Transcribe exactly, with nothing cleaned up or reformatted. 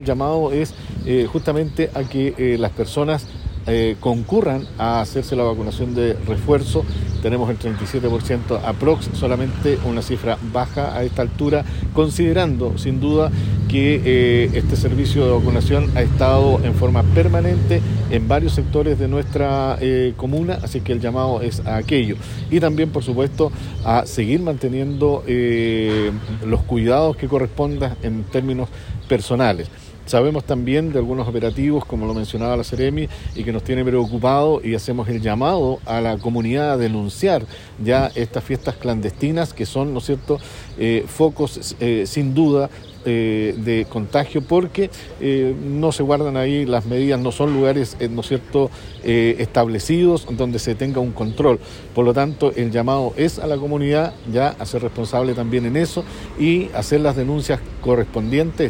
El llamado es eh, justamente a que eh, las personas eh, concurran a hacerse la vacunación de refuerzo. Tenemos el treinta y siete por ciento aprox, solamente una cifra baja a esta altura, considerando sin duda que eh, este servicio de vacunación ha estado en forma permanente en varios sectores de nuestra eh, comuna, así que el llamado es a aquello. Y también, por supuesto, a seguir manteniendo eh, los cuidados que correspondan en términos personales. Sabemos también de algunos operativos, como lo mencionaba la Seremi, y que nos tiene preocupado, y hacemos el llamado a la comunidad a denunciar ya estas fiestas clandestinas que son, ¿no es cierto?, eh, focos eh, sin duda eh, de contagio, porque eh, no se guardan ahí las medidas, no son lugares, eh, ¿no es cierto?, eh, establecidos donde se tenga un control. Por lo tanto, el llamado es a la comunidad ya a ser responsable también en eso y hacer las denuncias correspondientes.